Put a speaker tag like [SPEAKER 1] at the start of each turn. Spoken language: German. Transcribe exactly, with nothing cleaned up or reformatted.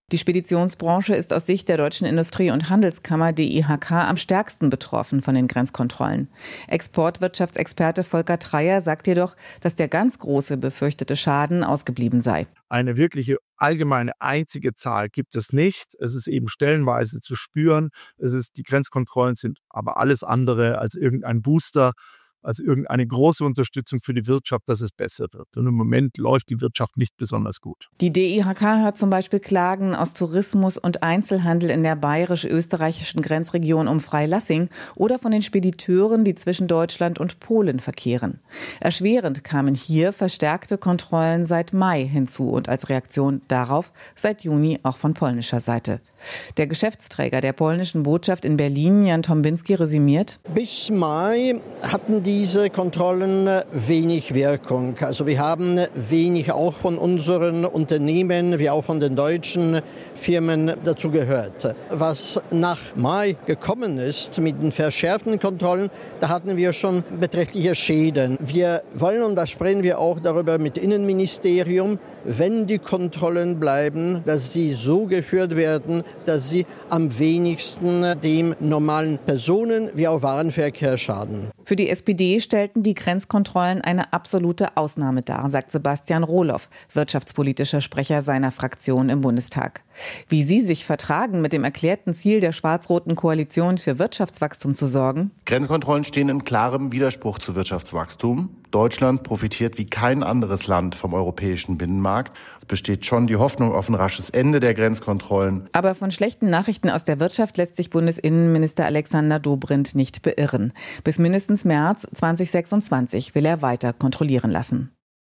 [SPEAKER 1] Die Speditionsbranche ist aus Sicht der Deutschen Industrie- und Handelskammer D I H K am stärksten betroffen von den Grenzkontrollen. Exportwirtschaftsexperte Volker Treyer sagt jedoch, dass der ganz große befürchtete Schaden ausgeblieben sei.
[SPEAKER 2] Eine wirkliche allgemeine einzige Zahl gibt es nicht. Es ist eben stellenweise zu spüren. Es ist, die Grenzkontrollen sind aber alles andere als irgendein Booster, als irgendeine große Unterstützung für die Wirtschaft, dass es besser wird. Und im Moment läuft die Wirtschaft nicht besonders gut.
[SPEAKER 1] Die D I H K hat zum Beispiel Klagen aus Tourismus und Einzelhandel in der bayerisch-österreichischen Grenzregion um Freilassing oder von den Spediteuren, die zwischen Deutschland und Polen verkehren. Erschwerend kamen hier verstärkte Kontrollen seit Mai hinzu und als Reaktion darauf seit Juni auch von polnischer Seite. Der Geschäftsträger der polnischen Botschaft in Berlin, Jan Tombinski, resümiert:
[SPEAKER 3] Bis Mai hatten diese Kontrollen wenig Wirkung. Also wir haben wenig auch von unseren Unternehmen, wie auch von den deutschen Firmen dazu gehört. Was nach Mai gekommen ist mit den verschärften Kontrollen, da hatten wir schon beträchtliche Schäden. Wir wollen, und da sprechen wir auch darüber mit Innenministerium, wenn die Kontrollen bleiben, dass sie so geführt werden, dass sie am wenigsten dem normalen Personen- wie auch Warenverkehr schaden.
[SPEAKER 1] Für die S P D stellten die Grenzkontrollen eine absolute Ausnahme dar, sagt Sebastian Rohloff, wirtschaftspolitischer Sprecher seiner Fraktion im Bundestag. Wie sie sich vertragen, mit dem erklärten Ziel der schwarz-roten Koalition für Wirtschaftswachstum zu sorgen?
[SPEAKER 4] Grenzkontrollen stehen in klarem Widerspruch zu Wirtschaftswachstum. Deutschland profitiert wie kein anderes Land vom europäischen Binnenmarkt. Es besteht schon die Hoffnung auf ein rasches Ende der Grenzkontrollen.
[SPEAKER 1] Aber von schlechten Nachrichten aus der Wirtschaft lässt sich Bundesinnenminister Alexander Dobrindt nicht beirren. Bis mindestens März zweitausendsechsundzwanzig will er weiter kontrollieren lassen.